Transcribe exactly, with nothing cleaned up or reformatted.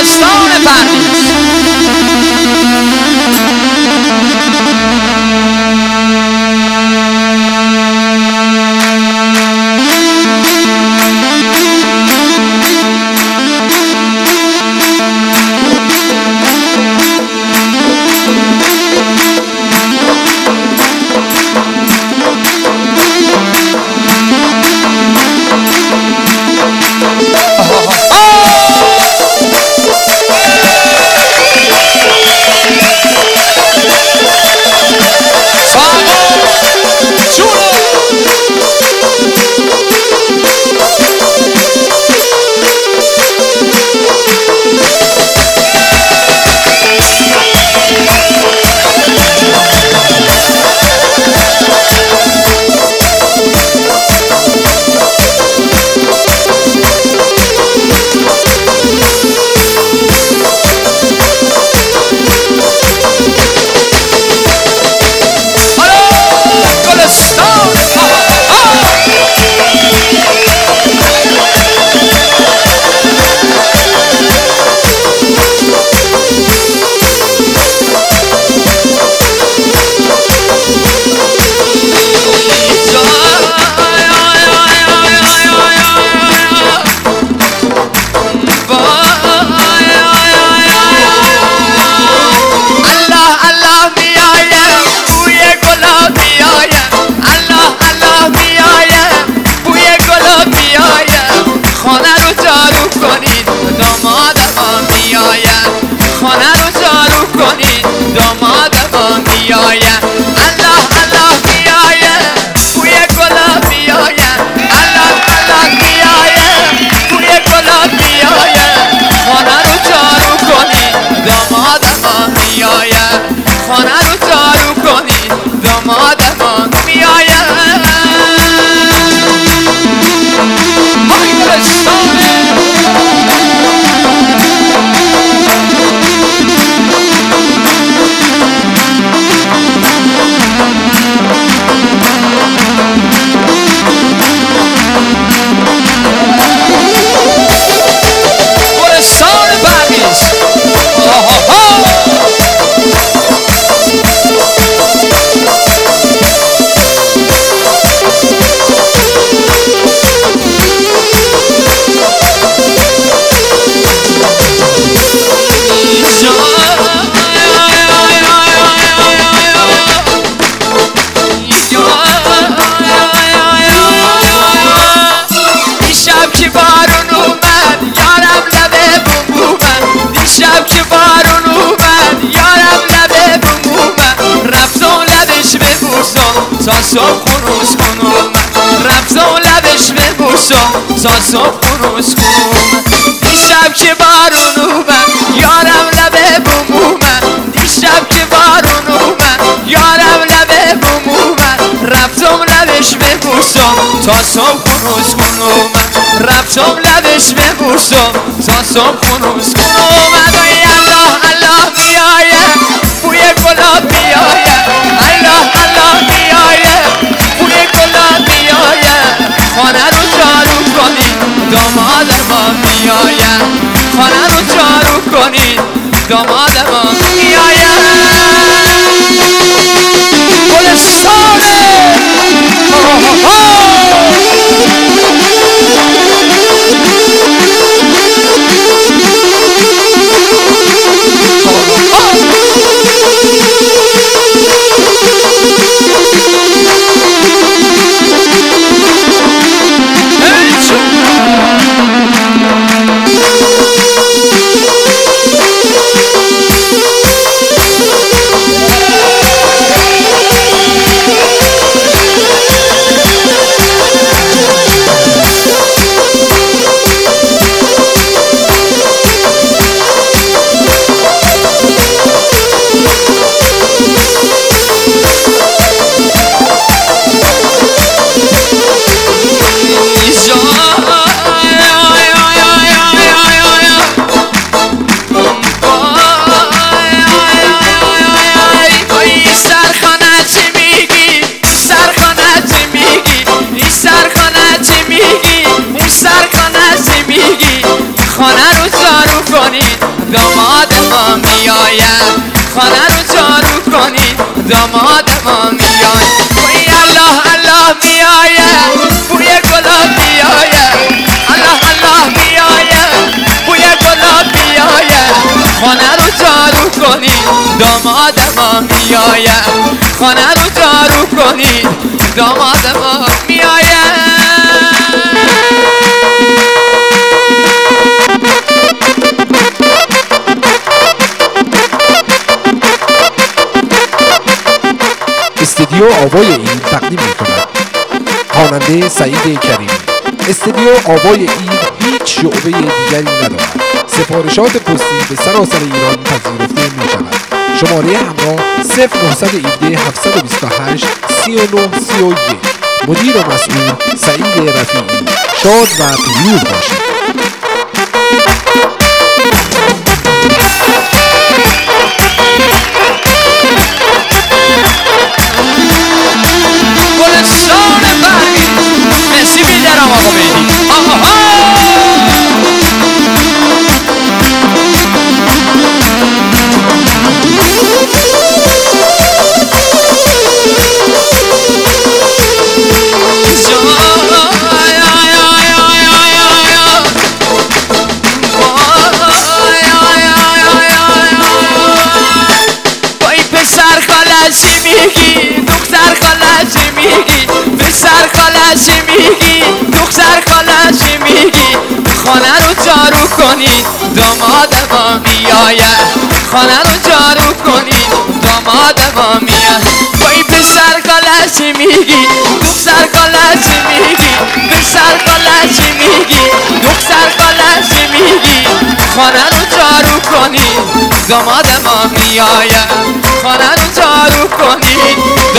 گلستان پرویز. صاصا خروس کنم رفزا لبش ببوسم صاصا خروس کنم دیشب که بارون اومد یارم لبه بوم اومد دیشب که بارون اومد یارم لبه بوم اومد رفتم لبش ببوسم صاصا خروس کنم رفتم لبش ببوسم صاصا خروس کنم ای الله الله بیایه بوی گلاب بیایه الله الله بیایه بوی گلاب بیایه خانه رو جارو کنید داماد ما بیایه خانه رو جارو کنید داماد ما بیایه گلستانه جارو کنید داماد ما میآید خانه رو جارو کنید داماد ما میآید بوی الله الله میآید بوی گلاب میآید الله الله میآید بوی گلاب میآید خانه رو جارو کنید داماد ما میآید خانه رو جارو کنید داماد ما میآید استودیو آوای عید تقدیم می‌کند. خواننده سعید کریمی. استودیو آوای عید هیچ شعبه دیگری ندارد. سفارشات پستی به سراسر ایران پذیرفته می‌شود. شماره همراه صفر نه یک هفت هفت دو هشت سه نه سه یک. مدیر و مسئول سعید رفیعی. شاد و پیروز باشید. گلستان برگی مسی بیدرم آقا بیدی آها بای پسر خالشی میگی دختر خالشی میگی پسر خالشی میگی دختر خالشی میگی خانه رو جارو کنید داماد ما میآید خانه رو جارو کنید داماد ما میآید بای پسر خالشی میگی دختر خالشی میگی پسر خالشی میگی دختر خالشی میگی خانه رو جارو کنید داماد ما میآید خانه رو جارو کنید